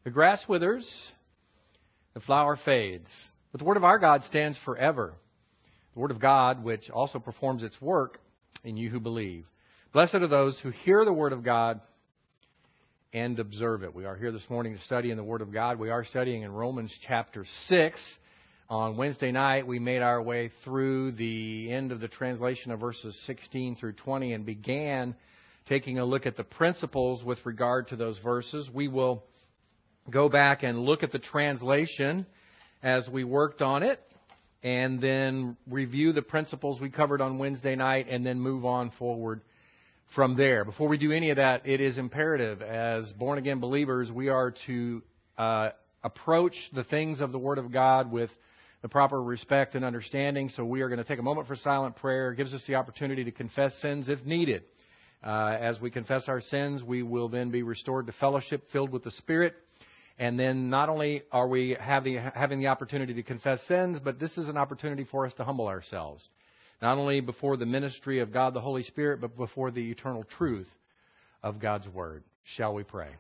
The grass withers, the flower fades, but the word of our God stands forever. The word of God, which also performs its work in you who believe. Blessed are those who hear the word of God and observe it. We are here this morning to study in the word of God. We are studying in Romans chapter 6. On Wednesday night, we made our way through the end of the translation of verses 16 through 20 and began taking a look at the principles with regard to those verses. We will go back and look at the translation as we worked on it, and then review the principles we covered on Wednesday night, and then move on forward from there. Before we do any of that, it is imperative as born-again believers, we are to approach the things of the Word of God with the proper respect and understanding. So we are going to take a moment for silent prayer. It gives us the opportunity to confess sins if needed. As we confess our sins, we will then be restored to fellowship filled with the Spirit. And then not only are we having the opportunity to confess sins, but this is an opportunity for us to humble ourselves. Not only before the ministry of God the Holy Spirit, but before the eternal truth of God's Word. Shall we pray?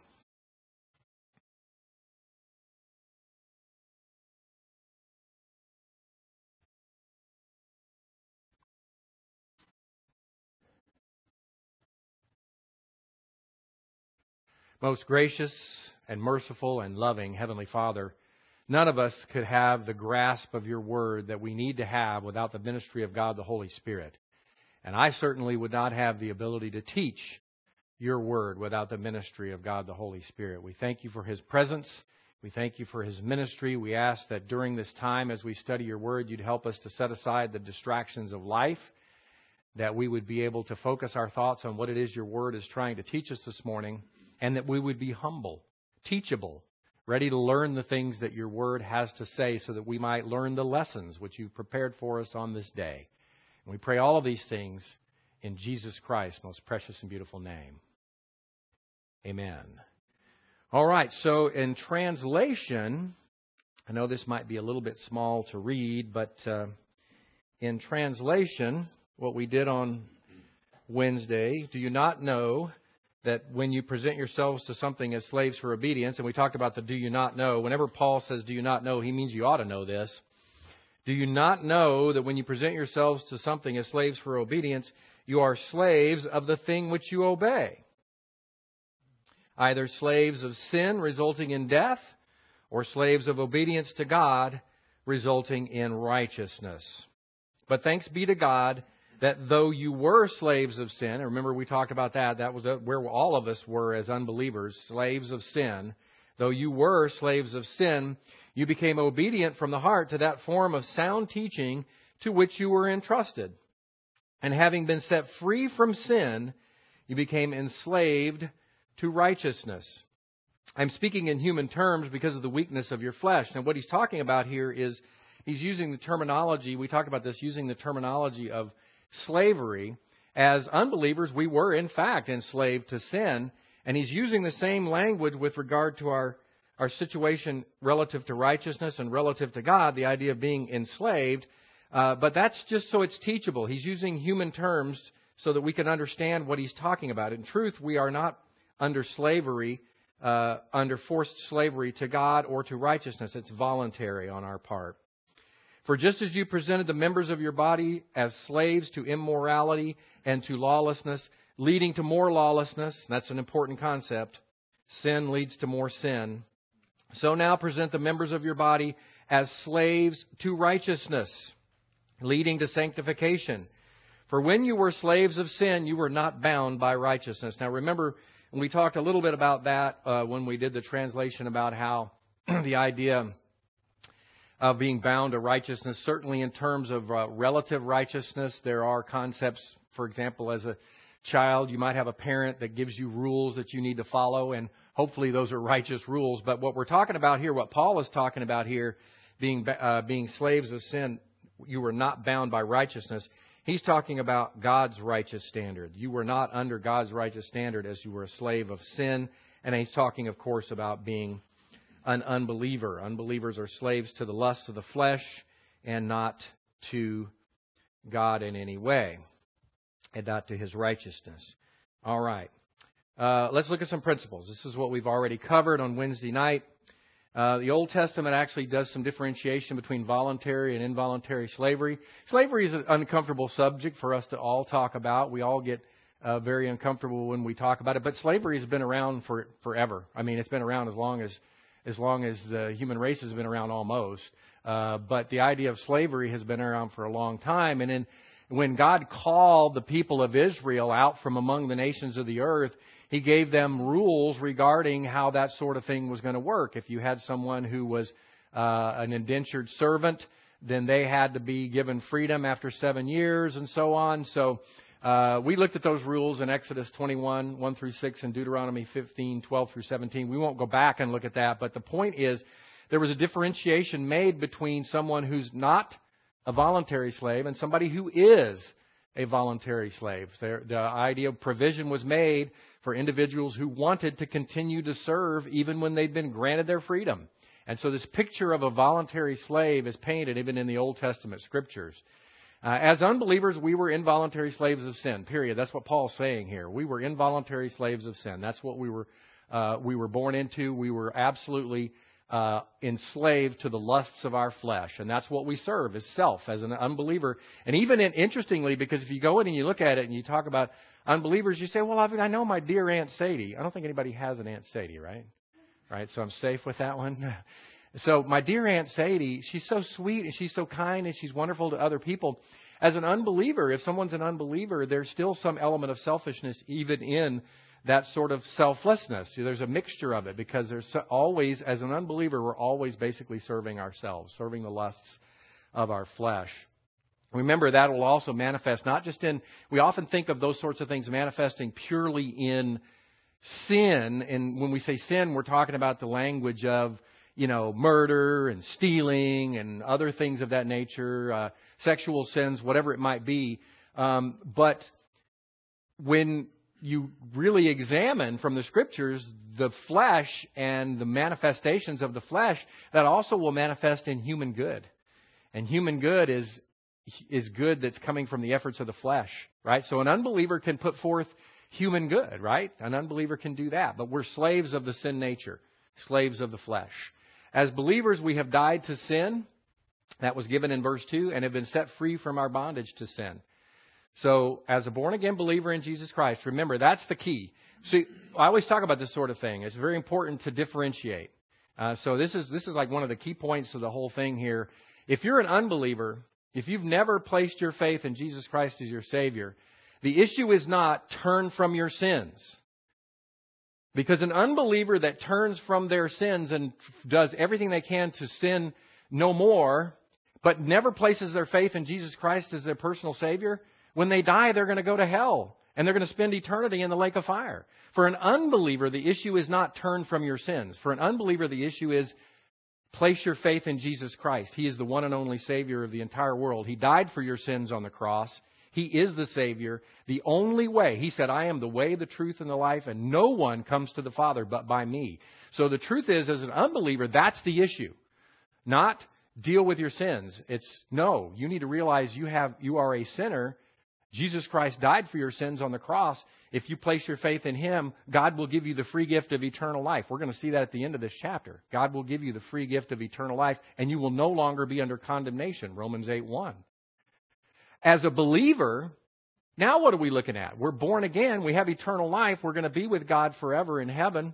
Most gracious and merciful and loving Heavenly Father, none of us could have the grasp of your word that we need to have without the ministry of God the Holy Spirit. And I certainly would not have the ability to teach your word without the ministry of God the Holy Spirit. We thank you for His presence. We thank you for His ministry. We ask that during this time as we study your word, you'd help us to set aside the distractions of life, that we would be able to focus our thoughts on what it is your word is trying to teach us this morning, and that we would be humble, teachable, ready to learn the things that your word has to say so that we might learn the lessons which you've prepared for us on this day. And we pray all of these things in Jesus Christ's most precious and beautiful name. Amen. All right, so in translation, I know this might be a little bit small to read, but in translation, what we did on Wednesday, do you not know that when you present yourselves to something as slaves for obedience, and we talked about the do you not know, whenever Paul says do you not know, he means you ought to know this. Do you not know that when you present yourselves to something as slaves for obedience, you are slaves of the thing which you obey? Either slaves of sin resulting in death, or slaves of obedience to God resulting in righteousness. But thanks be to God that though you were slaves of sin, and remember we talked about that, that was where all of us were as unbelievers, slaves of sin. Though you were slaves of sin, you became obedient from the heart to that form of sound teaching to which you were entrusted. And having been set free from sin, you became enslaved to righteousness. I'm speaking in human terms because of the weakness of your flesh. And what he's talking about here is he's using the terminology, we talked about this, using the terminology of slavery. As unbelievers, we were in fact enslaved to sin, and he's using the same language with regard to our situation relative to righteousness and relative to God, the idea of being enslaved, but that's just so it's teachable. He's using human terms so that we can understand what he's talking about. In truth, we are not under slavery, under forced slavery to God or to righteousness. It's voluntary on our part. For just as you presented the members of your body as slaves to immorality and to lawlessness, leading to more lawlessness, that's an important concept, sin leads to more sin, so now present the members of your body as slaves to righteousness, leading to sanctification. For when you were slaves of sin, you were not bound by righteousness. Now remember, when we talked a little bit about that when we did the translation about how the idea of being bound to righteousness, certainly in terms of relative righteousness, there are concepts, for example, as a child, you might have a parent that gives you rules that you need to follow, and hopefully those are righteous rules. But what we're talking about here, what Paul is talking about here, being slaves of sin, you were not bound by righteousness. He's talking about God's righteous standard. You were not under God's righteous standard as you were a slave of sin. And he's talking, of course, about being an unbeliever. Unbelievers are slaves to the lusts of the flesh and not to God in any way, and not to His righteousness. All right. let's look at some principles. This is what we've already covered on Wednesday night. The Old Testament actually does some differentiation between voluntary and involuntary slavery. Slavery is an uncomfortable subject for us to all talk about. We all get very uncomfortable when we talk about it. But slavery has been around forever. I mean, it's been around as long as the human race has been around almost. But the idea of slavery has been around for a long time. And then when God called the people of Israel out from among the nations of the earth, He gave them rules regarding how that sort of thing was going to work. If you had someone who was an indentured servant, then they had to be given freedom after 7 years and so on. So we looked at those rules in Exodus 21, 1 through 6, and Deuteronomy 15, 12 through 17. We won't go back and look at that. But the point is, there was a differentiation made between someone who's not a voluntary slave and somebody who is a voluntary slave. The idea of provision was made for individuals who wanted to continue to serve even when they'd been granted their freedom. And so this picture of a voluntary slave is painted even in the Old Testament Scriptures. As unbelievers, we were involuntary slaves of sin, period. That's what Paul's saying here. We were involuntary slaves of sin. That's what we were born into. We were absolutely enslaved to the lusts of our flesh. And that's what we serve, is self, as an unbeliever. And even interestingly, because if you go in and you look at it and you talk about unbelievers, you say, well, I know my dear Aunt Sadie. I don't think anybody has an Aunt Sadie, right? Right, so I'm safe with that one. So my dear Aunt Sadie, she's so sweet and she's so kind and she's wonderful to other people. As an unbeliever, if someone's an unbeliever, there's still some element of selfishness even in that sort of selflessness. There's a mixture of it because there's always, as an unbeliever, we're always basically serving ourselves, serving the lusts of our flesh. Remember, that will also manifest not just in, we often think of those sorts of things manifesting purely in sin. And when we say sin, we're talking about the language of, murder and stealing and other things of that nature, sexual sins, whatever it might be. But when you really examine from the Scriptures the flesh and the manifestations of the flesh, that also will manifest in human good. And human good is good that's coming from the efforts of the flesh, right? So an unbeliever can put forth human good, right? An unbeliever can do that. But we're slaves of the sin nature, slaves of the flesh. As believers, we have died to sin. That was given in verse 2, and have been set free from our bondage to sin. So as a born-again believer in Jesus Christ, remember, that's the key. See, I always talk about this sort of thing. It's very important to differentiate. So this is like one of the key points of the whole thing here. If you're an unbeliever, if you've never placed your faith in Jesus Christ as your Savior, the issue is not turn from your sins. Because an unbeliever that turns from their sins and does everything they can to sin no more, but never places their faith in Jesus Christ as their personal Savior, when they die, they're going to go to hell. And they're going to spend eternity in the lake of fire. For an unbeliever, the issue is not turn from your sins. For an unbeliever, the issue is place your faith in Jesus Christ. He is the one and only Savior of the entire world. He died for your sins on the cross. He is the Savior. The only way, He said, I am the way, the truth, and the life, and no one comes to the Father but by me. So the truth is, as an unbeliever, that's the issue. Not deal with your sins. It's, no, you need to realize you are a sinner. Jesus Christ died for your sins on the cross. If you place your faith in Him, God will give you the free gift of eternal life. We're going to see that at the end of this chapter. God will give you the free gift of eternal life, and you will no longer be under condemnation. Romans 8:1. As a believer, now what are we looking at? We're born again. We have eternal life. We're going to be with God forever in heaven.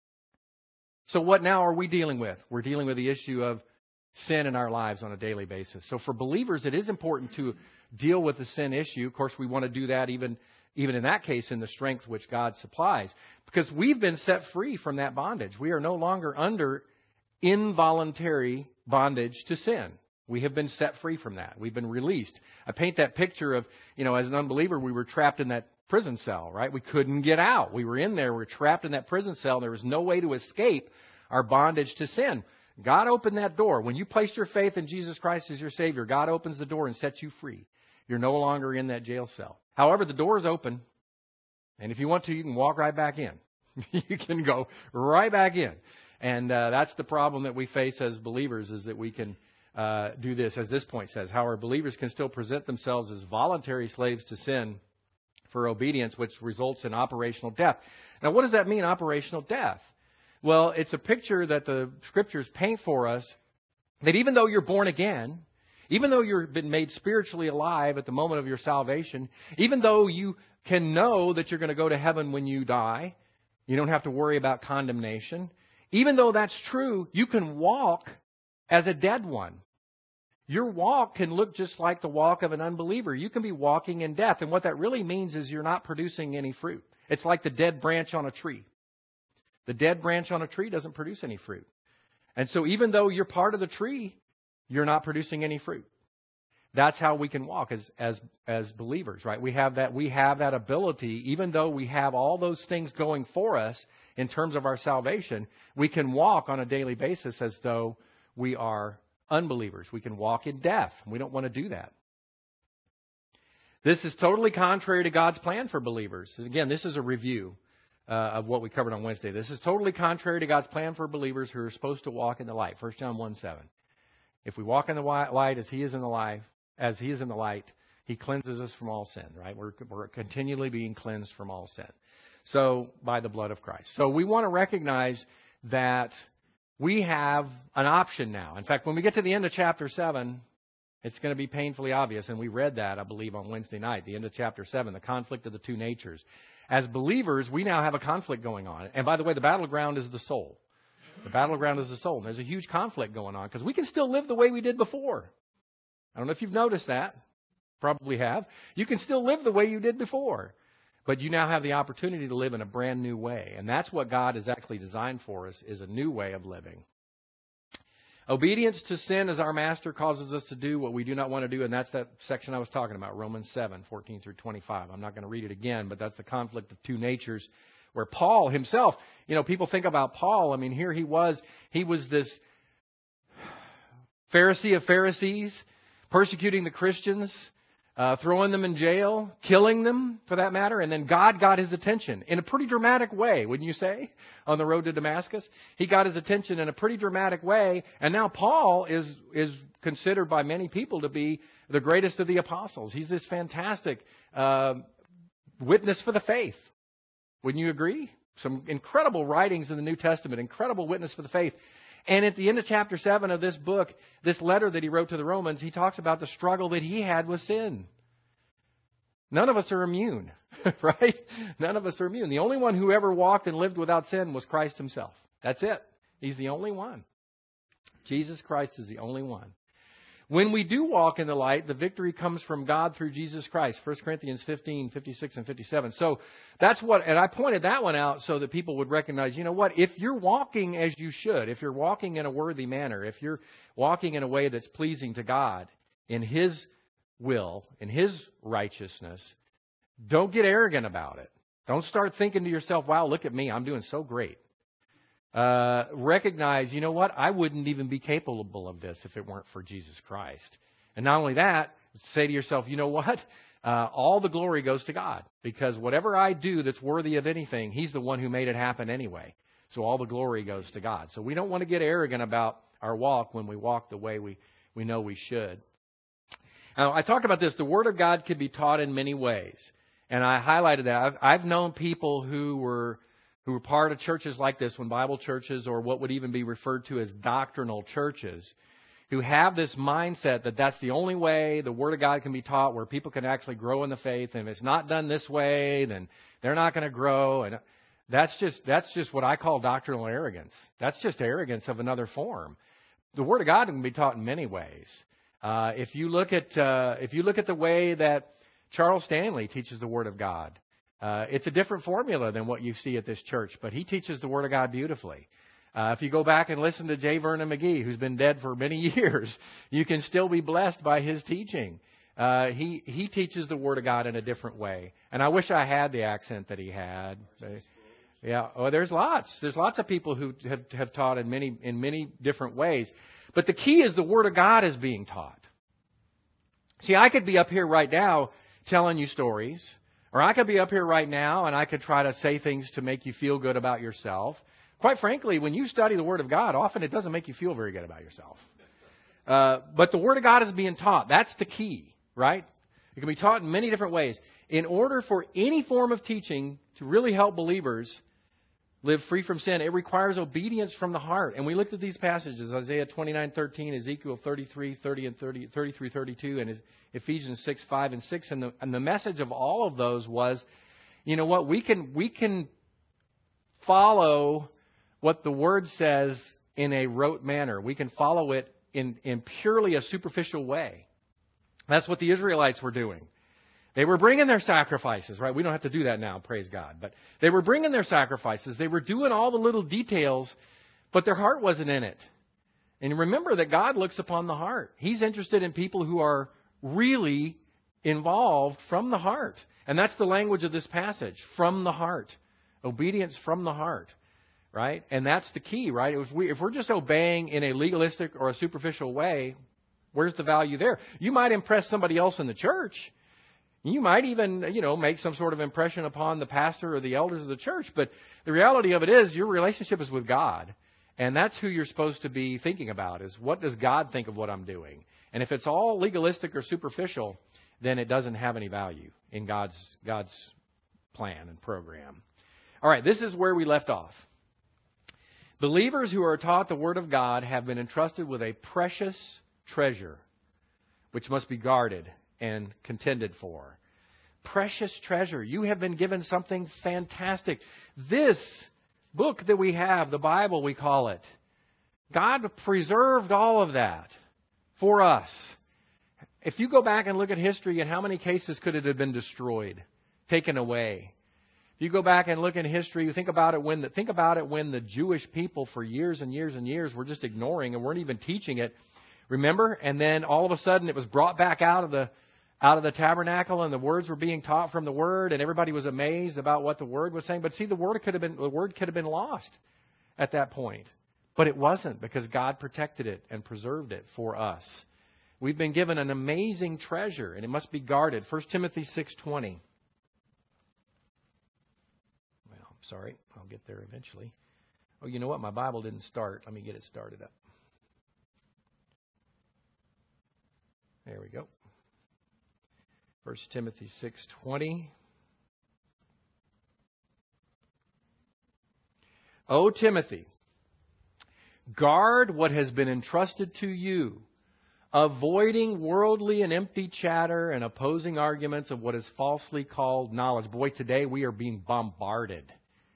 So what now are we dealing with? We're dealing with the issue of sin in our lives on a daily basis. So for believers, it is important to deal with the sin issue. Of course, we want to do that even in that case in the strength which God supplies. Because we've been set free from that bondage. We are no longer under involuntary bondage to sin. We have been set free from that. We've been released. I paint that picture of, as an unbeliever, we were trapped in that prison cell, right? We couldn't get out. We were in there. We were trapped in that prison cell. There was no way to escape our bondage to sin. God opened that door. When you place your faith in Jesus Christ as your Savior, God opens the door and sets you free. You're no longer in that jail cell. However, the door is open. And if you want to, you can walk right back in. You can go right back in. And that's the problem that we face as believers, is that we can do this, as this point says. However, believers can still present themselves as voluntary slaves to sin for obedience, which results in operational death. Now, what does that mean, operational death? Well, it's a picture that the Scriptures paint for us that even though you're born again, even though you've been made spiritually alive at the moment of your salvation, even though you can know that you're going to go to heaven when you die, you don't have to worry about condemnation. Even though that's true, you can walk as a dead one. Your walk can look just like the walk of an unbeliever. You can be walking in death. And what that really means is you're not producing any fruit. It's like the dead branch on a tree. The dead branch on a tree doesn't produce any fruit. And so even though you're part of the tree, you're not producing any fruit. That's how we can walk as believers, right? We have that ability, even though we have all those things going for us in terms of our salvation, we can walk on a daily basis as though we are unbelievers. We can walk in death. We don't want to do that. This is totally contrary to God's plan for believers. Again, this is a review of what we covered on Wednesday. This is totally contrary to God's plan for believers who are supposed to walk in the light. 1 John 1:7. If we walk in the light as He is in the light, He cleanses us from all sin, right? We're continually being cleansed from all sin. So, by the blood of Christ. So we want to recognize that we have an option now. In fact, when we get to the end of chapter 7, it's going to be painfully obvious. And we read that, I believe, on Wednesday night, the end of chapter 7, the conflict of the two natures. As believers, we now have a conflict going on. And by the way, the battleground is the soul. The battleground is the soul. And there's a huge conflict going on because we can still live the way we did before. I don't know if you've noticed that. Probably have. You can still live the way you did before. But you now have the opportunity to live in a brand new way. And that's what God has actually designed for us, is a new way of living. Obedience to sin as our master causes us to do what we do not want to do. And that's that section I was talking about, Romans 7:14 through 25. I'm not going to read it again, but that's the conflict of two natures where Paul himself, people think about Paul. I mean, here he was this Pharisee of Pharisees, persecuting the Christians, throwing them in jail, killing them, for that matter. And then God got his attention in a pretty dramatic way, wouldn't you say, on the road to Damascus? He got his attention in a pretty dramatic way. And now Paul is considered by many people to be the greatest of the apostles. He's this fantastic witness for the faith. Wouldn't you agree? Some incredible writings in the New Testament, incredible witness for the faith. And at the end of chapter 7 of this book, this letter that he wrote to the Romans, he talks about the struggle that he had with sin. None of us are immune, right? None of us are immune. The only one who ever walked and lived without sin was Christ himself. That's it. He's the only one. Jesus Christ is the only one. When we do walk in the light, the victory comes from God through Jesus Christ. 1 Corinthians 15, 56 and 57. So that's and I pointed that one out so that people would recognize, if you're walking as you should, if you're walking in a worthy manner, if you're walking in a way that's pleasing to God, in His will, in His righteousness, don't get arrogant about it. Don't start thinking to yourself, wow, look at me, I'm doing so great. Recognize, I wouldn't even be capable of this if it weren't for Jesus Christ. And not only that, say to yourself, all the glory goes to God. Because whatever I do that's worthy of anything, He's the one who made it happen anyway. So all the glory goes to God. So we don't want to get arrogant about our walk when we walk the way we know we should. Now, I talked about this. The Word of God can be taught in many ways. And I highlighted that. I've known people who were part of churches like this one, Bible churches, or what would even be referred to as doctrinal churches, who have this mindset that that's the only way the Word of God can be taught, where people can actually grow in the faith. And if it's not done this way, then they're not going to grow. And that's just what I call doctrinal arrogance. That's just arrogance of another form. The Word of God can be taught in many ways. If you look at the way that Charles Stanley teaches the Word of God, it's a different formula than what you see at this church, but he teaches the Word of God beautifully. If you go back and listen to J. Vernon McGee, who's been dead for many years, you can still be blessed by his teaching. He teaches the Word of God in a different way. And I wish I had the accent that he had. Yeah, there's lots. There's lots of people who have taught in many different ways. But the key is the Word of God is being taught. See, I could be up here right now telling you stories. Or I could be up here right now and I could try to say things to make you feel good about yourself. Quite frankly, when you study the Word of God, often it doesn't make you feel very good about yourself. But the Word of God is being taught. That's the key, right? It can be taught in many different ways. In order for any form of teaching to really help believers, Live free from sin. It requires obedience from the heart. And we looked at these passages, Isaiah 29:13, Ezekiel 33:32, and Ephesians 6:5 and 6. And the message of all of those was, you know what, we can follow what the Word says in a rote manner. We can follow it in purely a superficial way. That's what the Israelites were doing. They were bringing their sacrifices, right? We don't have to do that now, praise God. But they were bringing their sacrifices. They were doing all the little details, but their heart wasn't in it. And remember that God looks upon the heart. He's interested in people who are really involved from the heart. And that's the language of this passage, from the heart. Obedience from the heart, right? And that's the key, right? If we're just obeying in a legalistic or a superficial way, where's the value there? You might impress somebody else in the church. You might even, make some sort of impression upon the pastor or the elders of the church. But the reality of it is your relationship is with God. And that's who you're supposed to be thinking about, is what does God think of what I'm doing? And if it's all legalistic or superficial, then it doesn't have any value in God's plan and program. All right, this is where we left off. Believers who are taught the Word of God have been entrusted with a precious treasure, which must be guarded and contended for. Precious treasure. You have been given something fantastic. This book that we have, the Bible we call it, God preserved all of that for us. If you go back and look at history, in how many cases could it have been destroyed, taken away? If you go back and look in history, think about it when the Jewish people for years and years and years were just ignoring and weren't even teaching it. Remember? And then all of a sudden it was brought back out of the tabernacle, and the words were being taught from the Word, and everybody was amazed about what the Word was saying. But see, the Word could have been lost at that point. But it wasn't, because God protected it and preserved it for us. We've been given an amazing treasure, and it must be guarded. 1 Timothy 6:20. Well, I'm sorry. I'll get there eventually. Oh, you know what? My Bible didn't start. Let me get it started up. There we go. 1 Timothy 6:20. O Timothy, guard what has been entrusted to you, avoiding worldly and empty chatter and opposing arguments of what is falsely called knowledge. Boy, today we are being bombarded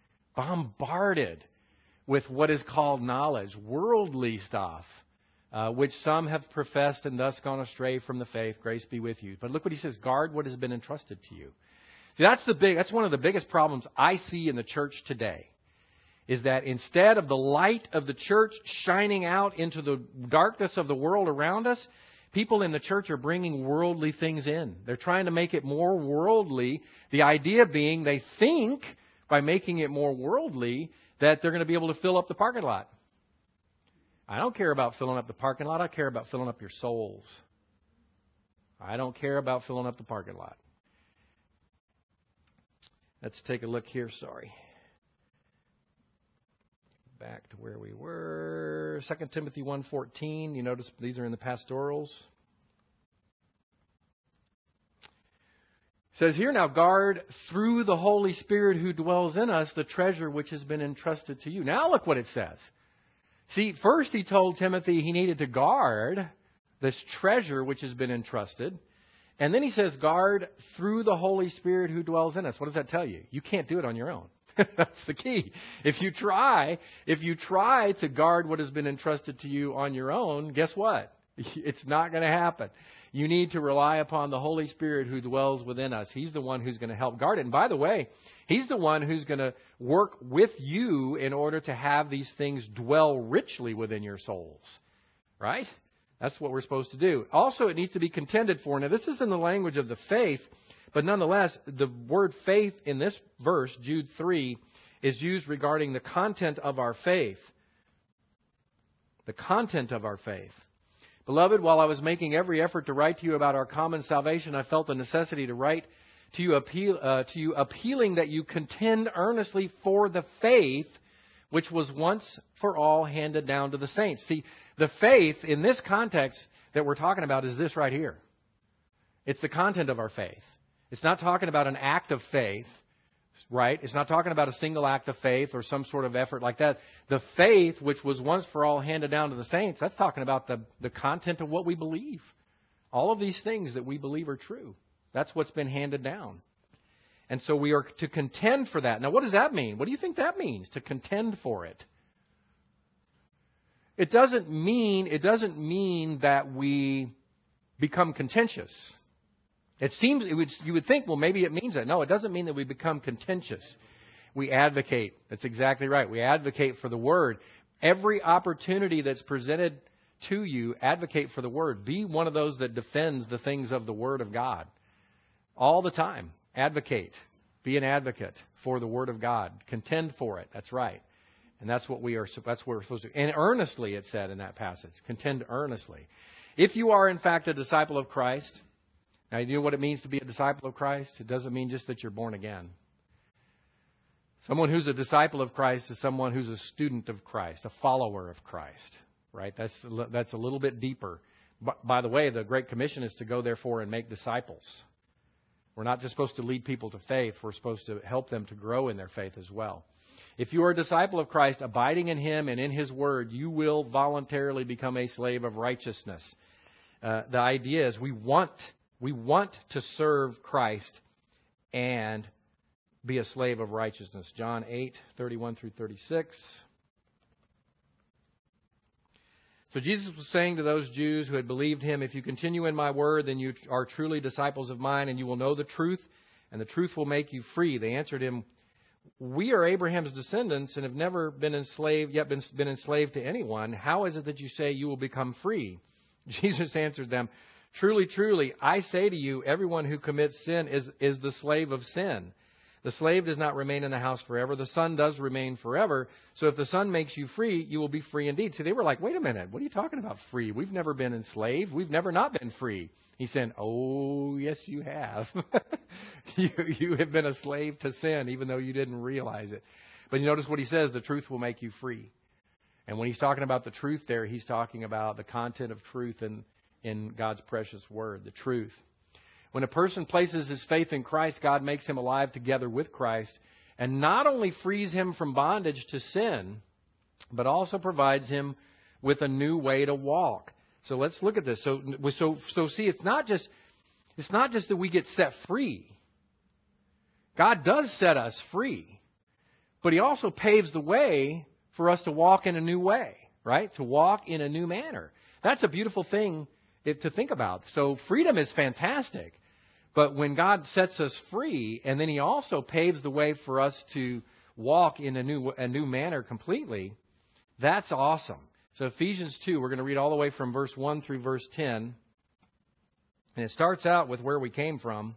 with what is called knowledge, worldly stuff. Which some have professed and thus gone astray from the faith. Grace be with you. But look what he says, guard what has been entrusted to you. See, that's one of the biggest problems I see in the church today, is that instead of the light of the church shining out into the darkness of the world around us, people in the church are bringing worldly things in. They're trying to make it more worldly. The idea being they think by making it more worldly that they're going to be able to fill up the parking lot. I don't care about filling up the parking lot. I care about filling up your souls. I don't care about filling up the parking lot. Let's take a look here. Sorry. Back to where we were. 2 Timothy 1:14. You notice these are in the pastorals. It says here, now guard through the Holy Spirit who dwells in us the treasure which has been entrusted to you. Now look what it says. See, first he told Timothy he needed to guard this treasure which has been entrusted. And then he says, guard through the Holy Spirit who dwells in us. What does that tell you? You can't do it on your own. That's the key. If you try to guard what has been entrusted to you on your own, guess what? It's not going to happen. You need to rely upon the Holy Spirit who dwells within us. He's the one who's going to help guard it. And by the way, He's the one who's going to work with you in order to have these things dwell richly within your souls. Right? That's what we're supposed to do. Also, it needs to be contended for. Now, this is in the language of the faith, but nonetheless, the word faith in this verse, Jude 3, is used regarding the content of our faith. The content of our faith. Beloved, while I was making every effort to write to you about our common salvation, I felt the necessity to write to you, appealing that you contend earnestly for the faith which was once for all handed down to the saints. See, the faith in this context that we're talking about is this right here. It's the content of our faith. It's not talking about an act of faith, right? It's not talking about a single act of faith or some sort of effort like that. The faith, which was once for all handed down to the saints, that's talking about the content of what we believe. All of these things that we believe are true. That's what's been handed down. And so we are to contend for that. Now, what does that mean? What do you think that means, to contend for it? It doesn't mean that we become contentious. You would think, well, maybe it means that. No, it doesn't mean that we become contentious. We advocate. That's exactly right. We advocate for the Word. Every opportunity that's presented to you, advocate for the Word. Be one of those that defends the things of the Word of God. All the time. Advocate. Be an advocate for the Word of God. Contend for it. That's right. And that's what we're supposed to do. And earnestly, it said in that passage. Contend earnestly. If you are, in fact, a disciple of Christ, now you know what it means to be a disciple of Christ? It doesn't mean just that you're born again. Someone who's a disciple of Christ is someone who's a student of Christ, a follower of Christ. Right? That's a little bit deeper. By the way, the Great Commission is to go, therefore, and make disciples. We're not just supposed to lead people to faith. We're supposed to help them to grow in their faith as well. If you are a disciple of Christ, abiding in Him and in His Word, you will voluntarily become a slave of righteousness. The idea is we want to serve Christ and be a slave of righteousness. John 8:31 through 36. So Jesus was saying to those Jews who had believed Him, if you continue in my word, then you are truly disciples of mine, and you will know the truth, and the truth will make you free. They answered Him, we are Abraham's descendants and have never been enslaved to anyone. How is it that you say you will become free? Jesus answered them, truly, truly, I say to you, everyone who commits sin is the slave of sin. The slave does not remain in the house forever. The Son does remain forever. So if the Son makes you free, you will be free indeed. See, they were like, wait a minute. What are you talking about free? We've never been enslaved. We've never not been free. He said, oh, yes, you have. You have been a slave to sin, even though you didn't realize it. But you notice what he says, the truth will make you free. And when he's talking about the truth there, he's talking about the content of truth in God's precious word, the truth. When a person places his faith in Christ, God makes him alive together with Christ and not only frees him from bondage to sin, but also provides him with a new way to walk. So let's look at this. So see, it's not just that we get set free. God does set us free, but He also paves the way for us to walk in a new way, right? To walk in a new manner. That's a beautiful thing to think about. So freedom is fantastic. But when God sets us free, and then He also paves the way for us to walk in a new manner completely, that's awesome. So Ephesians 2, we're going to read all the way from verse 1 through verse 10. And it starts out with where we came from.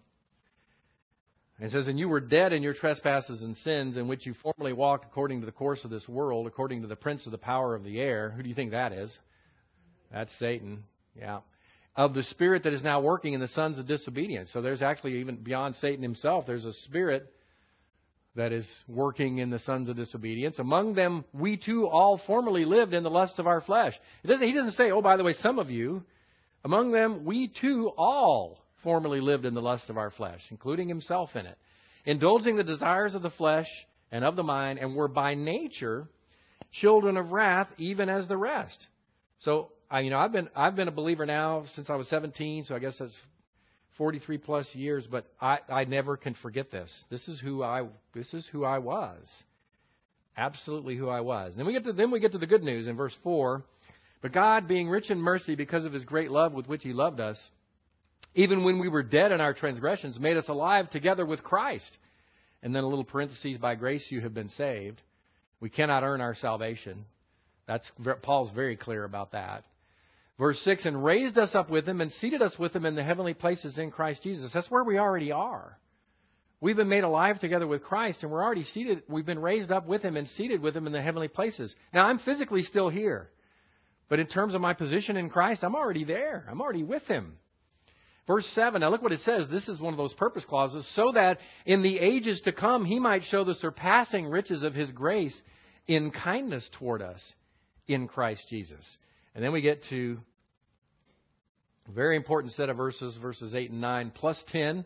It says, and you were dead in your trespasses and sins, in which you formerly walked according to the course of this world, according to the prince of the power of the air. Who do you think that is? That's Satan. Yeah. Of the spirit that is now working in the sons of disobedience. So there's actually, even beyond Satan himself, there's a spirit that is working in the sons of disobedience. Among them, we too all formerly lived in the lusts of our flesh. He doesn't say, oh, by the way, some of you. Among them, we too all formerly lived in the lusts of our flesh, including himself in it, indulging the desires of the flesh and of the mind, and were by nature children of wrath, even as the rest. So, I've been a believer now since I was 17, so I guess that's 43 plus years, but I never can forget this. This is who I was. Absolutely who I was. And then we get to the good news in verse 4. But God, being rich in mercy because of His great love with which He loved us, even when we were dead in our transgressions, made us alive together with Christ. And then a little parentheses, by grace you have been saved. We cannot earn our salvation. Paul's very clear about that. Verse 6, and raised us up with Him and seated us with Him in the heavenly places in Christ Jesus. That's where we already are. We've been made alive together with Christ, and we're already seated. We've been raised up with Him and seated with Him in the heavenly places. Now, I'm physically still here. But in terms of my position in Christ, I'm already there. I'm already with Him. Verse 7, now look what it says. This is one of those purpose clauses. So that in the ages to come, He might show the surpassing riches of His grace in kindness toward us in Christ Jesus. And then we get to a very important set of verses 8 and 9, plus 10.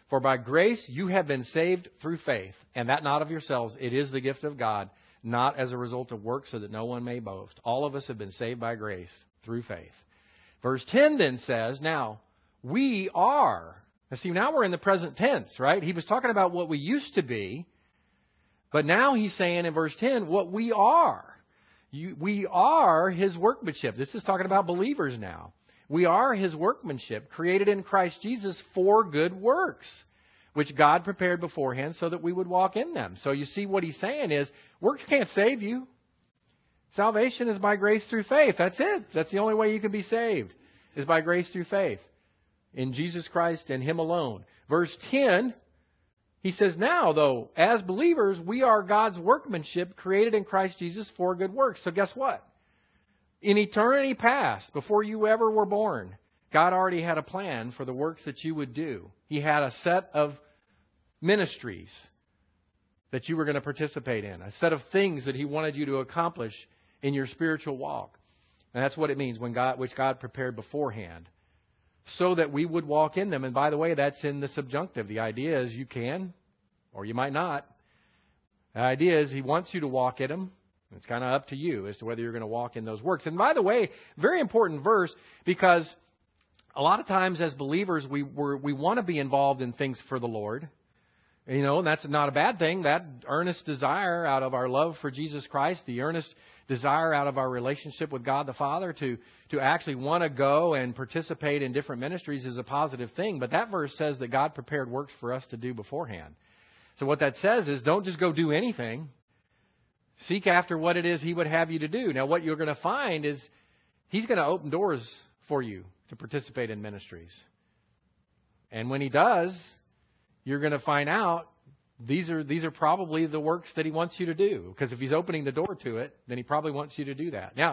For by grace you have been saved through faith, and that not of yourselves. It is the gift of God, not as a result of works, so that no one may boast. All of us have been saved by grace through faith. Verse 10 then says, now, we are. Now see, now we're in the present tense, right? He was talking about what we used to be, but now he's saying in verse 10, what we are. We are His workmanship. This is talking about believers now. We are His workmanship, created in Christ Jesus for good works, which God prepared beforehand so that we would walk in them. So you see what he's saying is, works can't save you. Salvation is by grace through faith. That's it. That's the only way you can be saved, is by grace through faith in Jesus Christ and Him alone. Verse 10, he says, now, though, as believers, we are God's workmanship, created in Christ Jesus for good works. So guess what? In eternity past, before you ever were born, God already had a plan for the works that you would do. He had a set of ministries that you were going to participate in, a set of things that He wanted you to accomplish in your spiritual walk. And that's what it means, which God prepared beforehand, so that we would walk in them. And by the way, that's in the subjunctive. The idea is you can, or you might not. The idea is He wants you to walk in them. It's kind of up to you as to whether you're going to walk in those works. And by the way, very important verse, because a lot of times as believers, we want to be involved in things for the Lord. You know, and that's not a bad thing. That earnest desire out of our love for Jesus Christ, the earnest desire out of our relationship with God the Father to actually want to go and participate in different ministries is a positive thing. But that verse says that God prepared works for us to do beforehand. So what that says is, don't just go do anything. Seek after what it is He would have you to do. Now, what you're going to find is He's going to open doors for you to participate in ministries. And when He does, you're going to find out these are probably the works that He wants you to do. Because if He's opening the door to it, then He probably wants you to do that. Now,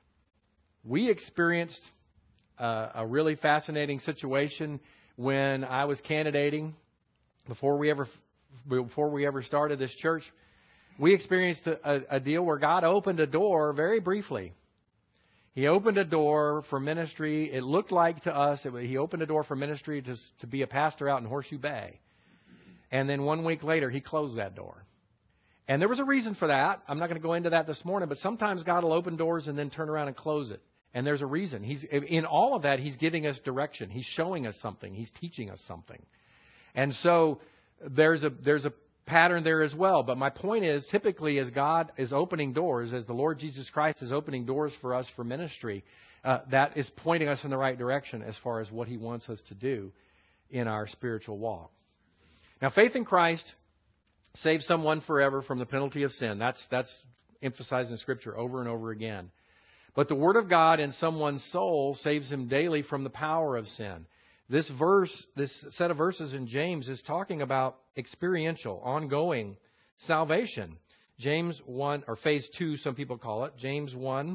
we experienced a really fascinating situation when I was candidating before we ever started this church. We experienced a deal where God opened a door very briefly. He opened a door for ministry. It looked like to us, He opened a door for ministry to be a pastor out in Horseshoe Bay. And then 1 week later, He closed that door. And there was a reason for that. I'm not going to go into that this morning, but sometimes God will open doors and then turn around and close it. And there's a reason. In all of that, He's giving us direction. He's showing us something. He's teaching us something. And so there's a pattern there as well. But my point is, typically as God is opening doors, as the Lord Jesus Christ is opening doors for us for ministry, that is pointing us in the right direction as far as what He wants us to do in our spiritual walk. Now, faith in Christ saves someone forever from the penalty of sin. That's emphasized in Scripture over and over again. But the Word of God in someone's soul saves him daily from the power of sin. This set of verses in James is talking about experiential, ongoing salvation. James 1, or phase 2, some people call it. James 1,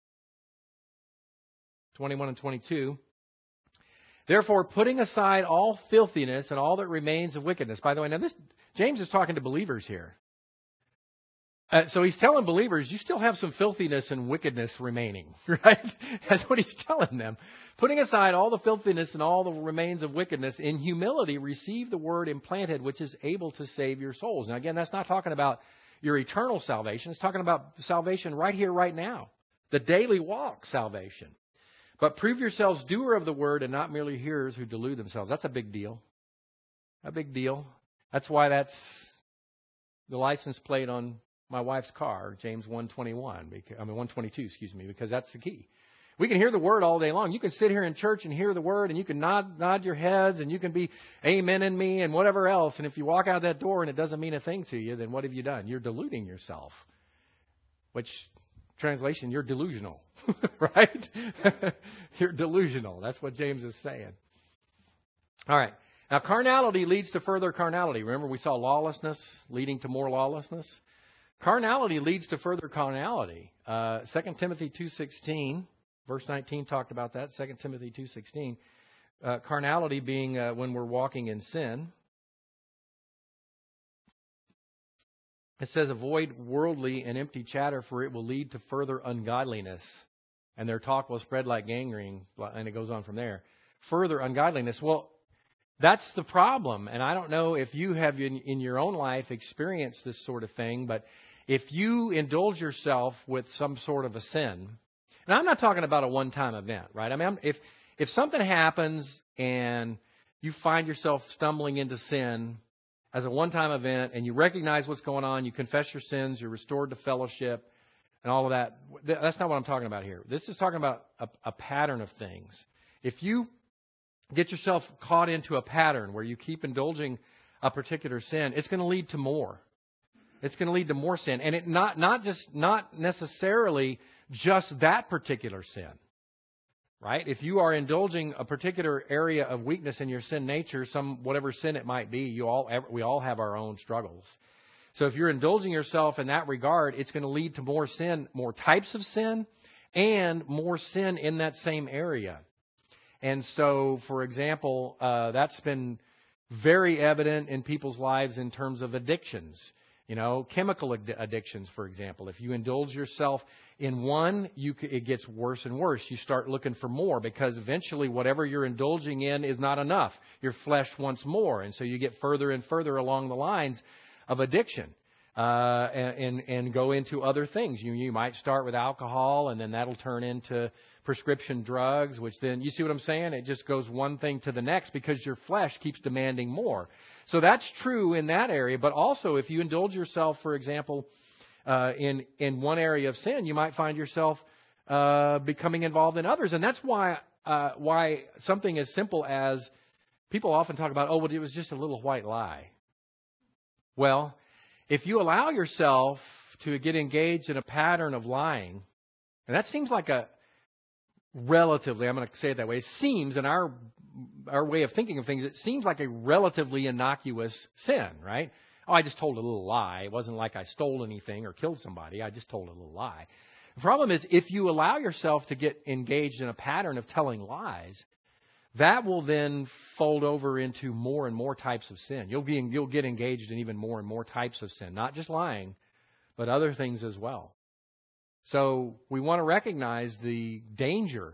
21 and 22. Therefore, putting aside all filthiness and all that remains of wickedness. By the way, now James is talking to believers here. So he's telling believers, you still have some filthiness and wickedness remaining, right? That's what he's telling them. Putting aside all the filthiness and all the remains of wickedness, in humility receive the word implanted, which is able to save your souls. Now again, that's not talking about your eternal salvation. It's talking about salvation right here, right now. The daily walk salvation. But prove yourselves doer of the word and not merely hearers who delude themselves. That's a big deal. A big deal. That's why that's the license plate on my wife's car, James 122, because that's the key. We can hear the word all day long. You can sit here in church and hear the word, and you can nod your heads, and you can be amening me and whatever else. And if you walk out that door and it doesn't mean a thing to you, then what have you done? You're deluding yourself. Which, translation, you're delusional, right? You're delusional. That's what James is saying. All right. Now, carnality leads to further carnality. Remember, we saw lawlessness leading to more lawlessness. Carnality leads to further carnality. 2 Timothy 2:16, verse 19 talked about that. 2 Timothy 2:16. Carnality being when we're walking in sin. It says, avoid worldly and empty chatter, for it will lead to further ungodliness. And their talk will spread like gangrene. And it goes on from there. Further ungodliness. Well, That's the problem. And I don't know if you have in your own life experienced this sort of thing, but if you indulge yourself with some sort of a sin, and I'm not talking about a one-time event, right? I mean, if something happens and you find yourself stumbling into sin as a one-time event and you recognize what's going on, you confess your sins, you're restored to fellowship and all of that, that's not what I'm talking about here. This is talking about a pattern of things. If you get yourself caught into a pattern where you keep indulging a particular sin, it's going to lead to more. It's going to lead to more sin. And it not necessarily just that particular sin. Right? If you are indulging a particular area of weakness in your sin nature, whatever sin it might be, we all have our own struggles. So if you're indulging yourself in that regard, it's going to lead to more sin, more types of sin, and more sin in that same area. And so, for example, that's been very evident in people's lives in terms of addictions. You know, chemical addictions, for example. If you indulge yourself in one, it gets worse and worse. You start looking for more because eventually whatever you're indulging in is not enough. Your flesh wants more. And so you get further and further along the lines of addiction and go into other things. You might start with alcohol, and then that'll turn into prescription drugs, which then, you see what I'm saying? It just goes one thing to the next because your flesh keeps demanding more. So that's true in that area. But also, if you indulge yourself, for example, in one area of sin, you might find yourself becoming involved in others. And that's why something as simple as people often talk about, oh, well, it was just a little white lie. Well, if you allow yourself to get engaged in a pattern of lying, and that seems like a relatively, I'm going to say it that way, it seems in our way of thinking of things, it seems like a relatively innocuous sin, right? Oh, I just told a little lie. It wasn't like I stole anything or killed somebody. I just told a little lie. The problem is if you allow yourself to get engaged in a pattern of telling lies, that will then fold over into more and more types of sin. You'll get engaged in even more and more types of sin, not just lying, but other things as well. So we want to recognize the danger.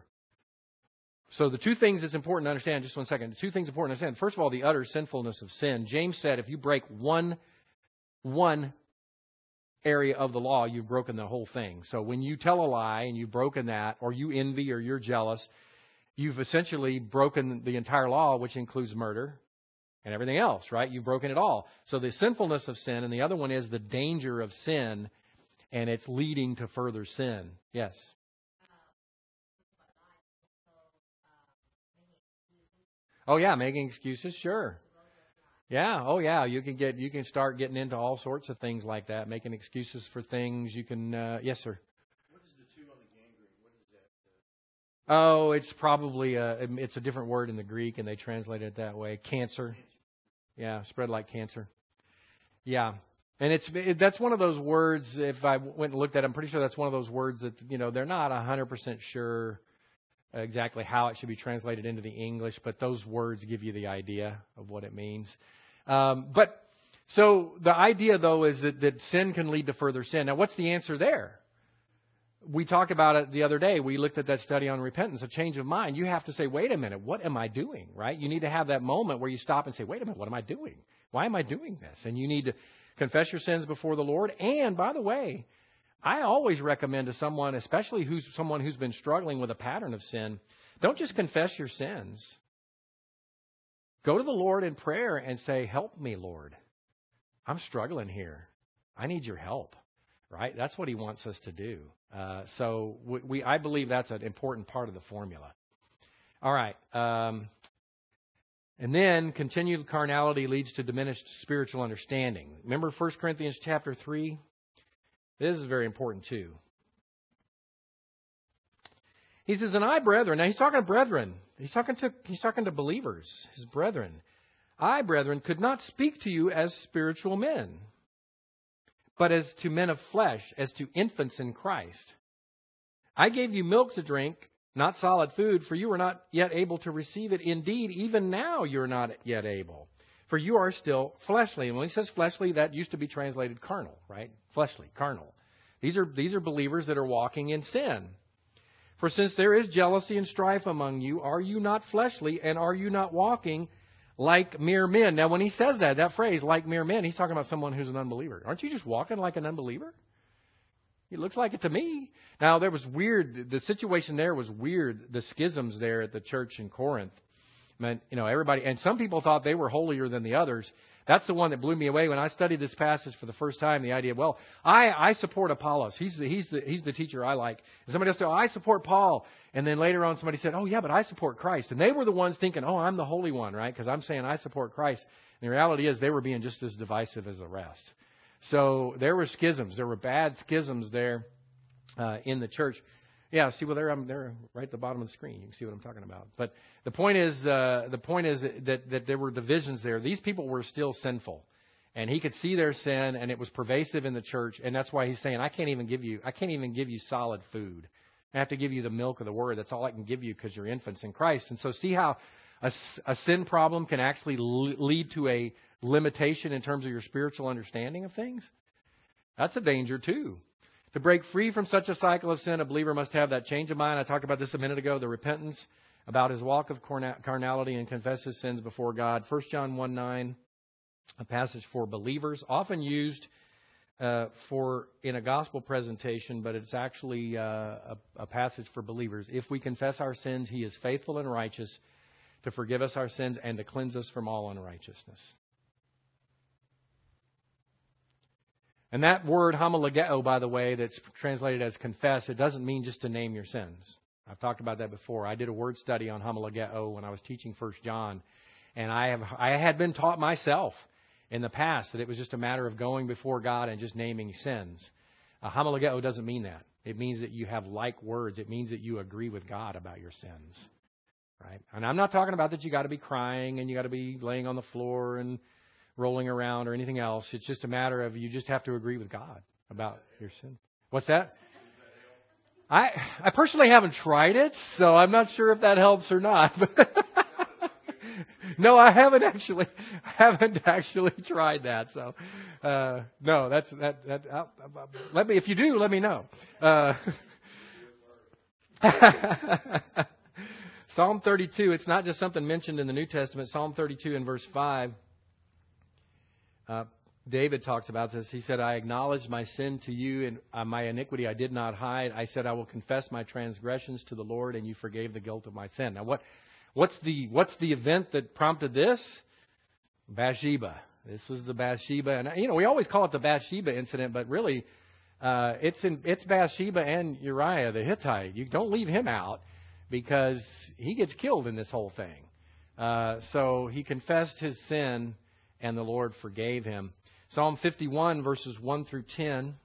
So the two things it's important to understand, just one second, the two things important to understand. First of all, the utter sinfulness of sin. James said if you break one area of the law, you've broken the whole thing. So when you tell a lie and you've broken that, or you envy or you're jealous, you've essentially broken the entire law, which includes murder and everything else, right? You've broken it all. So the sinfulness of sin, and the other one is the danger of sin, and it's leading to further sin. Yes? Oh, yeah, making excuses, sure. Yeah, oh, yeah, you can start getting into all sorts of things like that, making excuses for things. You can, yes, sir. What is the 2 on the gangrene? What is that? Oh, it's probably it's a different word in the Greek, and they translate it that way. Cancer. Yeah, spread like cancer. Yeah. And that's one of those words, if I went and looked at it, I'm pretty sure that's one of those words that, they're not 100% sure exactly how it should be translated into the English, but those words give you the idea of what it means. But so the idea, though, is that sin can lead to further sin. Now, what's the answer there? We talked about it the other day. We looked at that study on repentance, a change of mind. You have to say, wait a minute, what am I doing, right? You need to have that moment where you stop and say, wait a minute, what am I doing? Why am I doing this? And you need to confess your sins before the Lord. And, by the way, I always recommend to someone, especially someone who's been struggling with a pattern of sin, don't just confess your sins. Go to the Lord in prayer and say, help me, Lord. I'm struggling here. I need your help, right? That's what He wants us to do. So I believe that's an important part of the formula. All right. And then continued carnality leads to diminished spiritual understanding. Remember 1 Corinthians chapter 3? This is very important too. He says, and I, brethren, now he's talking to brethren. He's talking to believers, his brethren. I, brethren, could not speak to you as spiritual men, but as to men of flesh, as to infants in Christ. I gave you milk to drink, not solid food, for you were not yet able to receive it. Indeed, even now you're not yet able, for you are still fleshly. And when he says fleshly, that used to be translated carnal, right? Fleshly, carnal. These are believers that are walking in sin. For since there is jealousy and strife among you, are you not fleshly, and are you not walking like mere men. Now, when he says that phrase, like mere men, he's talking about someone who's an unbeliever. Aren't you just walking like an unbeliever? It looks like it to me. Now, there was weird. The situation there was weird. The schisms there at the church in Corinth meant, everybody, and some people thought they were holier than the others. That's the one that blew me away when I studied this passage for the first time. The idea, well, I support Apollos. He's the teacher I like. And somebody else said, I support Paul. And then later on, somebody said, oh yeah, but I support Christ. And they were the ones thinking, oh, I'm the holy one, right? Because I'm saying I support Christ. And the reality is, they were being just as divisive as the rest. So there were schisms. There were bad schisms there in the church. Yeah, see, well, they're right at the bottom of the screen. You can see what I'm talking about. But the point is that there were divisions there. These people were still sinful, and he could see their sin, and it was pervasive in the church. And that's why he's saying, I can't even give you solid food. I have to give you the milk of the word. That's all I can give you because you're infants in Christ. And so see how a sin problem can actually lead to a limitation in terms of your spiritual understanding of things? That's a danger too. To break free from such a cycle of sin, a believer must have that change of mind. I talked about this a minute ago, the repentance about his walk of carnality and confess his sins before God. 1 John 1:9, a passage for believers, often used in a gospel presentation, but it's actually a passage for believers. If we confess our sins, He is faithful and righteous to forgive us our sins and to cleanse us from all unrighteousness. And that word homologeo, by the way, that's translated as confess, it doesn't mean just to name your sins. I've talked about that before. I did a word study on homologeo when I was teaching 1 John. And I had been taught myself in the past that it was just a matter of going before God and just naming sins. Homologeo doesn't mean that. It means that you have like words. It means that you agree with God about your sins. Right? And I'm not talking about that you got to be crying and you got to be laying on the floor and rolling around or anything else. It's just a matter of you just have to agree with God about your sin. What's that? I personally haven't tried it, so I'm not sure if that helps or not. No, I haven't actually tried that. So no, that's that. Let me, if you do, let me know. Psalm 32. It's not just something mentioned in the New Testament. Psalm 32 and verse 5. David talks about this. He said, I acknowledged my sin to you, and my iniquity I did not hide. I said, I will confess my transgressions to the Lord, and you forgave the guilt of my sin. Now, what's the event that prompted this? Bathsheba. This was the Bathsheba. And, we always call it the Bathsheba incident, but really, it's Bathsheba and Uriah the Hittite. You don't leave him out because he gets killed in this whole thing. So he confessed his sin, and the Lord forgave him. Psalm 51, verses 1 through 10.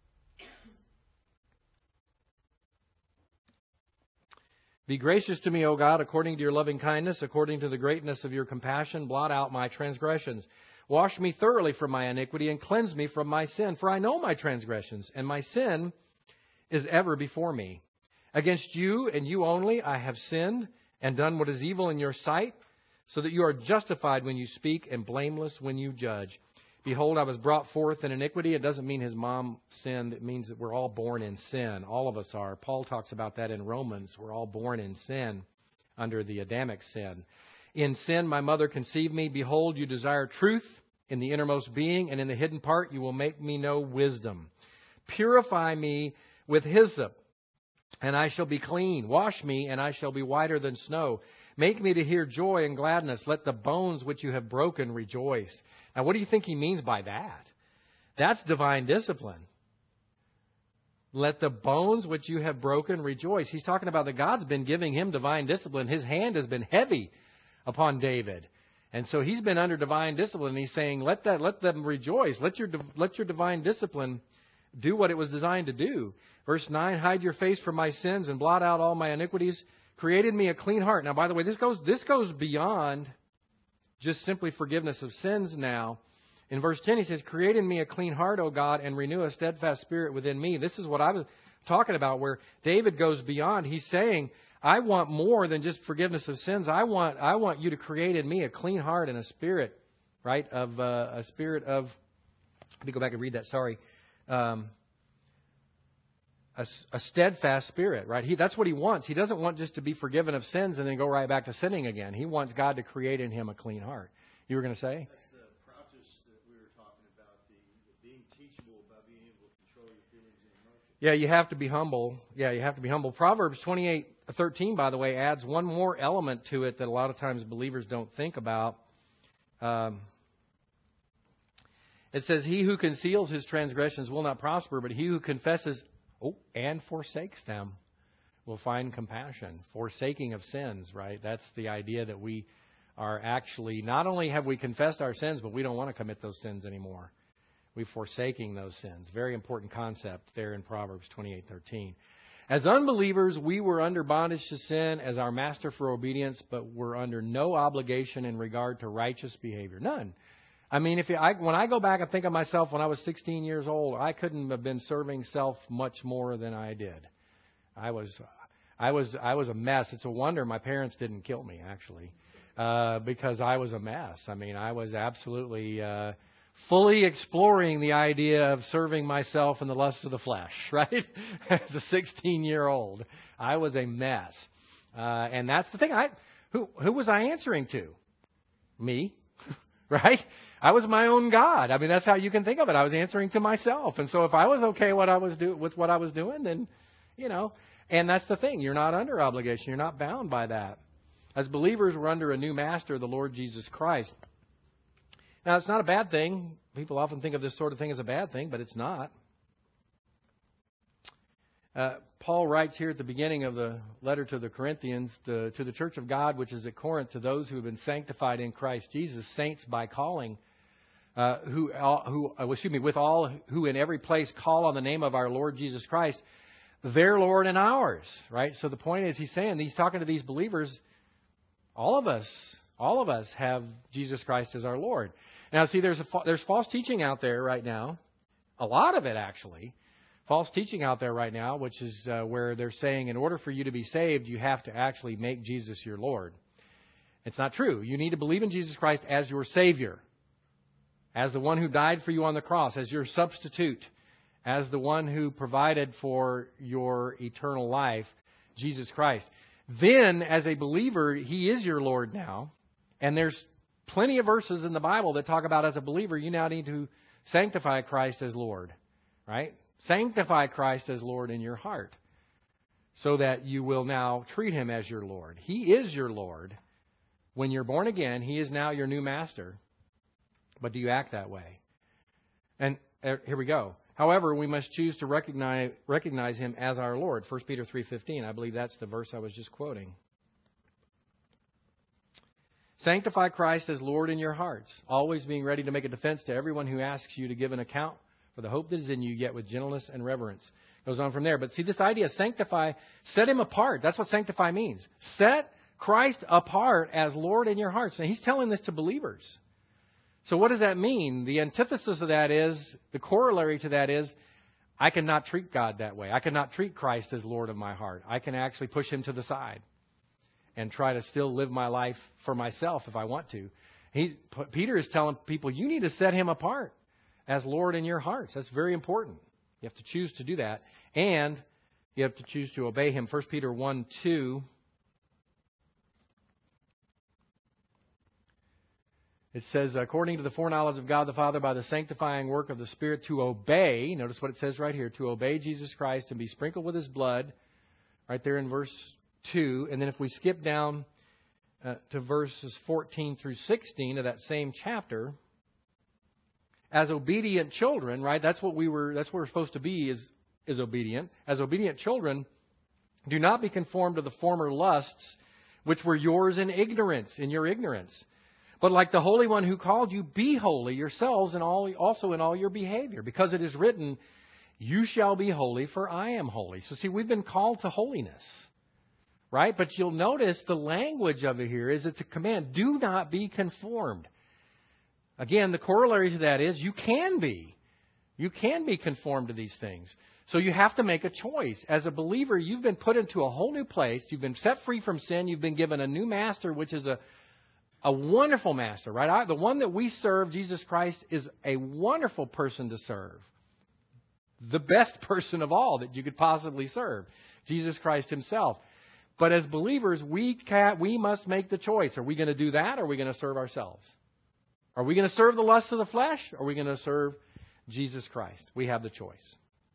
Be gracious to me, O God, according to your loving kindness, according to the greatness of your compassion, blot out my transgressions. Wash me thoroughly from my iniquity and cleanse me from my sin. For I know my transgressions, and my sin is ever before me. Against you and you only I have sinned and done what is evil in your sight, so that you are justified when you speak and blameless when you judge. Behold, I was brought forth in iniquity. It doesn't mean his mom sinned. It means that we're all born in sin. All of us are. Paul talks about that in Romans. We're all born in sin under the Adamic sin. In sin, my mother conceived me. Behold, you desire truth in the innermost being, and in the hidden part you will make me know wisdom. Purify me with hyssop, and I shall be clean. Wash me, and I shall be whiter than snow. Make me to hear joy and gladness. Let the bones which you have broken rejoice. Now, what do you think he means by that? That's divine discipline. Let the bones which you have broken rejoice. He's talking about that God's been giving him divine discipline. His hand has been heavy upon David. And so he's been under divine discipline. He's saying, let them rejoice. Let your divine discipline do what it was designed to do. Verse 9, hide your face from my sins and blot out all my iniquities. Created me a clean heart. Now, by the way, this goes beyond just simply forgiveness of sins now. In verse 10, he says, create in me a clean heart, O God, and renew a steadfast spirit within me. This is what I was talking about, where David goes beyond. He's saying, I want more than just forgiveness of sins. I want you to create in me a clean heart and a spirit, right, let me go back and read that, sorry. a steadfast spirit, right? That's what he wants. He doesn't want just to be forgiven of sins and then go right back to sinning again. He wants God to create in him a clean heart. You were going to say? That's the practice that we were talking about, the being teachable, about being able to control your feelings and emotions. Yeah, you have to be humble. Yeah, you have to be humble. Proverbs 28:13, by the way, adds one more element to it that a lot of times believers don't think about. It says, he who conceals his transgressions will not prosper, but he who confesses and forsakes them will find compassion. Forsaking of sins, right? That's the idea that we are actually, not only have we confessed our sins, but we don't want to commit those sins anymore. We're forsaking those sins. Very important concept there in Proverbs 28:13. As unbelievers, we were under bondage to sin as our master for obedience, but we're under no obligation in regard to righteous behavior. None. I mean, when I go back and think of myself when I was 16 years old, I couldn't have been serving self much more than I did. I was a mess. It's a wonder my parents didn't kill me, actually, because I was a mess. I mean, I was absolutely fully exploring the idea of serving myself and the lusts of the flesh, right? As a 16-year-old, I was a mess, and that's the thing. Who was I answering to? Me, right? I was my own God. I mean, that's how you can think of it. I was answering to myself. And so if I was okay with what I was doing, then, and that's the thing. You're not under obligation. You're not bound by that. As believers, we're under a new master, the Lord Jesus Christ. Now, it's not a bad thing. People often think of this sort of thing as a bad thing, but it's not. Paul writes here at the beginning of the letter to the Corinthians, to the church of God, which is at Corinth, to those who have been sanctified in Christ Jesus, saints by calling, with all who in every place call on the name of our Lord Jesus Christ, their Lord and ours, right? So the point is, he's talking to these believers, all of us have Jesus Christ as our Lord. Now, see, there's false teaching out there right now, a lot of it actually. False teaching out there right now, which is where they're saying in order for you to be saved, you have to actually make Jesus your Lord. It's not true. You need to believe in Jesus Christ as your Savior, as the one who died for you on the cross, as your substitute, as the one who provided for your eternal life, Jesus Christ. Then, as a believer, He is your Lord now. And there's plenty of verses in the Bible that talk about as a believer, you now need to sanctify Christ as Lord, right? Sanctify Christ as Lord in your heart so that you will now treat Him as your Lord. He is your Lord. When you're born again, He is now your new master. But do you act that way? And here we go. However, we must choose to recognize Him as our Lord. 1 Peter 3:15, I believe that's the verse I was just quoting. Sanctify Christ as Lord in your hearts, always being ready to make a defense to everyone who asks you to give an account for the hope that is in you, yet with gentleness and reverence. Goes on from there. But see, this idea of sanctify, set Him apart. That's what sanctify means. Set Christ apart as Lord in your hearts. Now, He's telling this to believers. So what does that mean? The antithesis of that is, the corollary to that is, I cannot treat God that way. I cannot treat Christ as Lord of my heart. I can actually push Him to the side and try to still live my life for myself if I want to. Peter is telling people, you need to set Him apart as Lord in your hearts. That's very important. You have to choose to do that. And you have to choose to obey Him. 1 Peter 1:2. It says, according to the foreknowledge of God the Father by the sanctifying work of the Spirit, to obey, notice what it says right here, to obey Jesus Christ and be sprinkled with His blood, right there in verse 2. And then if we skip down to verses 14 through 16 of that same chapter, as obedient children, right? That's what we're supposed to be, is obedient. As obedient children, do not be conformed to the former lusts which were yours in your ignorance. But like the Holy One who called you, be holy yourselves and also in all your behavior. Because it is written, you shall be holy, for I am holy. So see, we've been called to holiness, right? But you'll notice the language of it here is it's a command. Do not be conformed. Again, the corollary to that is you can be. You can be conformed to these things. So you have to make a choice. As a believer, you've been put into a whole new place. You've been set free from sin. You've been given a new master, which is a wonderful master, right? The one that we serve, Jesus Christ, is a wonderful person to serve. the best person of all that you could possibly serve, Jesus Christ himself. But as believers, we must make the choice. Are we going to do that, or are we going to serve ourselves? Are we going to serve the lust of the flesh, or are we going to serve Jesus Christ? We have the choice.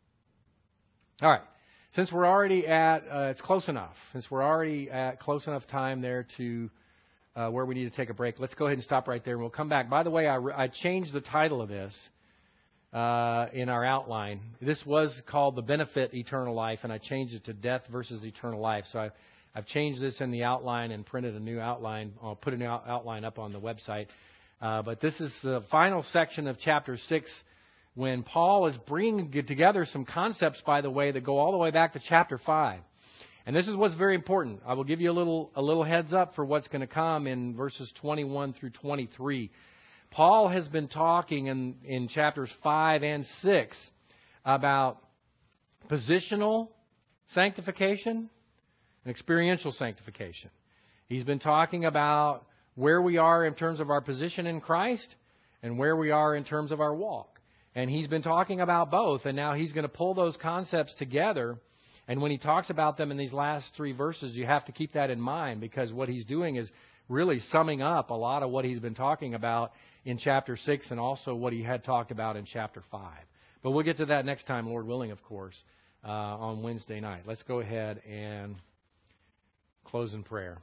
All right. Since we're already at, it's close enough. Since we're already at close enough time there to where we need to take a break, let's go ahead and stop right there, and we'll come back. By the way, I changed the title of this in our outline. This was called The Benefit Eternal Life, and I changed it to Death versus Eternal Life. So I've changed this in the outline and printed a new outline. I'll put a new outline up on the website. But this is the final section of chapter 6, when Paul is bringing together some concepts, by the way, that go all the way back to chapter 5. And this is what's very important. I will give you a little heads up for what's going to come in verses 21 through 23. Paul has been talking in chapters 5 and 6 about positional sanctification and experiential sanctification. He's been talking about where we are in terms of our position in Christ and where we are in terms of our walk. And he's been talking about both, and now he's going to pull those concepts together. And when he talks about them in these last 3 verses, you have to keep that in mind, because what he's doing is really summing up a lot of what he's been talking about in chapter 6 and also what he had talked about in chapter 5. But we'll get to that next time, Lord willing, of course, on Wednesday night. Let's go ahead and close in prayer.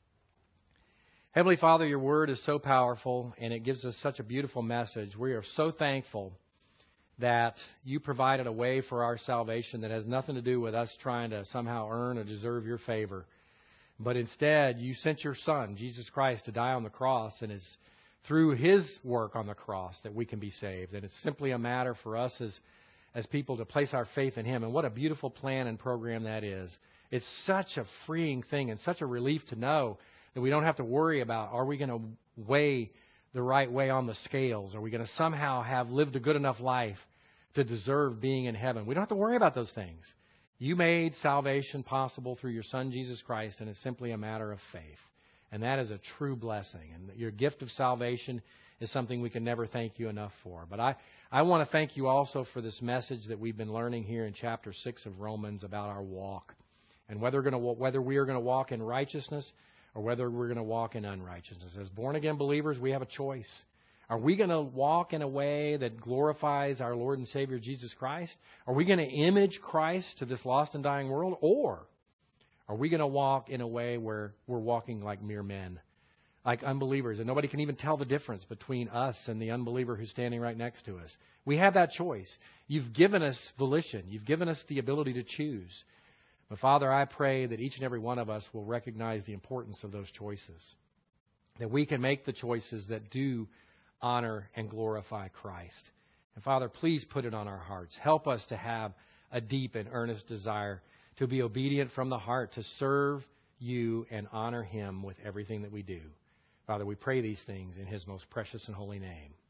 Heavenly Father, your word is so powerful, and it gives us such a beautiful message. We are so thankful that you provided a way for our salvation that has nothing to do with us trying to somehow earn or deserve your favor. But instead, you sent your Son, Jesus Christ, to die on the cross, and it's through his work on the cross that we can be saved. And it's simply a matter for us as people to place our faith in him. And what a beautiful plan and program that is. It's such a freeing thing and such a relief to know that we don't have to worry about, are we going to weigh the right way on the scales? Are we going to somehow have lived a good enough life to deserve being in heaven? We don't have to worry about those things. You made salvation possible through your Son, Jesus Christ, and it's simply a matter of faith. And that is a true blessing. And your gift of salvation is something we can never thank you enough for. But I want to thank you also for this message that we've been learning here in chapter 6 of Romans about our walk. And whether we are going to walk in righteousness or whether we're going to walk in unrighteousness. As born-again believers, we have a choice. Are we going to walk in a way that glorifies our Lord and Savior Jesus Christ? Are we going to image Christ to this lost and dying world? Or are we going to walk in a way where we're walking like mere men, like unbelievers, and nobody can even tell the difference between us and the unbeliever who's standing right next to us? We have that choice. You've given us volition. You've given us the ability to choose. But Father, I pray that each and every one of us will recognize the importance of those choices, that we can make the choices that do honor and glorify Christ. And Father, please put it on our hearts. Help us to have a deep and earnest desire to be obedient from the heart, to serve you and honor him with everything that we do. Father, we pray these things in his most precious and holy name.